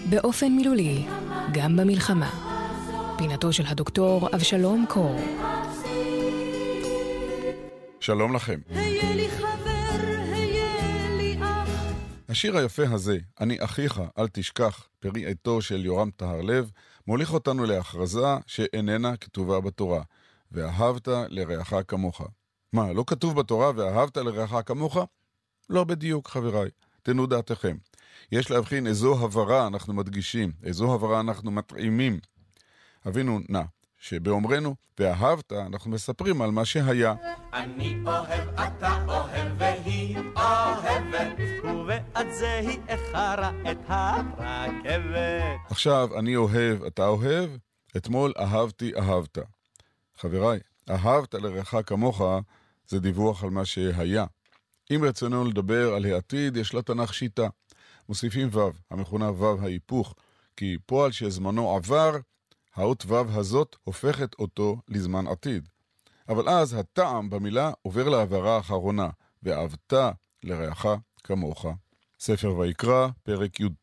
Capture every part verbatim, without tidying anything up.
באופן מילולי, גם במלחמה. פינתו של הדוקטור אבשלום קור. שלום לכם. היה לי חבר, היה לי אח. השיר היפה הזה, אני אחיך, אל תשכח, פרי עטו של יורם טהרלב, מוליך אותנו להכרזה שאיננה כתובה בתורה, ואהבת לרעך כמוך. מה, לא כתוב בתורה ואהבת לרעך כמוך? לא בדיוק, חבריי. תנו דעתכם. יש להבחין איזו הברה אנחנו מדגישים, איזו הברה אנחנו מטעימים. הבינו נא, שבאומרנו ואהבת אנחנו מספרים על מה שהיה. אני אוהב, אתה אוהב, והיא אוהבת, ובעד זה היא אחרה את הרכבת. עכשיו, אני אוהב, אתה אוהב, אתמול אהבתי, אהבת. חבריי, אהבת לרעך כמוך, זה דיווח על מה שהיה. אם רצונו לדבר על העתיד, יש לתנ"ך שיטה. מוסיפים וו, המכונה וו ההיפוך, כי פועל שזמנו עבר, האות וו הזאת הופכת אותו לזמן עתיד. אבל אז הטעם במילה עובר לעברה האחרונה, ואהבת לרעך כמוך. ספר ויקרא, פרק י"ט.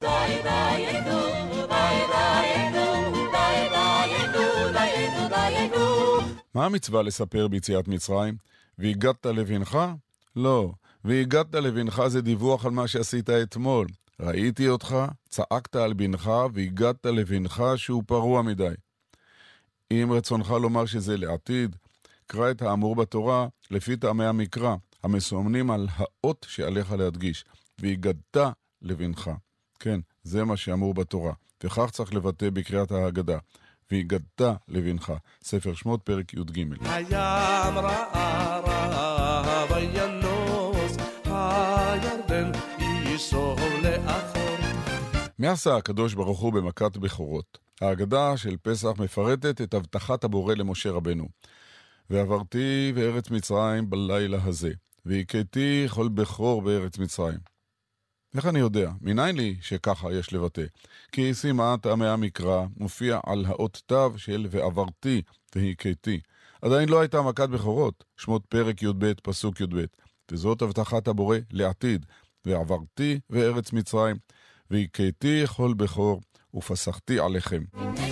מה המצווה לספר ביציאת מצרים? והגעת לבנך? לא. והגעת לבנך זה דיווח על מה שעשית אתמול. ראיתי אותך, צעקת על בנך, והגעת לבנך שהוא פרוע מדי. אם רצונך לומר שזה לעתיד, קרא את האמור בתורה לפי טעמי המקרא, המסומנים על האות שעליך להדגיש. והגעת לבנך. כן, זה מה שאמור בתורה. וכך צריך לבטא בקריאת ההגדה. והגעת לבנך. ספר שמות פרק י"ג. הים ראה ראה וינוס, הירדן ייסוב לאחור. מה עשה הקדוש ברוך הוא במכת בכורות? ההגדה של פסח מפרטת את הבטחת הבורא למשה רבנו. ועברתי בארץ מצרים בלילה הזה, והכיתי כל בכור בארץ מצרים. איך אני יודע? מניין לי שככה יש לבטא? כי שימת טעמי המקרא מופיע על האות תו של ועברתי והכיתי. עדיין לא הייתה מכת בכורות, שמות פרק י"ב פסוק י"ב. וזאת הבטחת הבורא לעתיד. ועברתי בארץ מצרים, והכיתי כל בכור ופסחתי עליכם.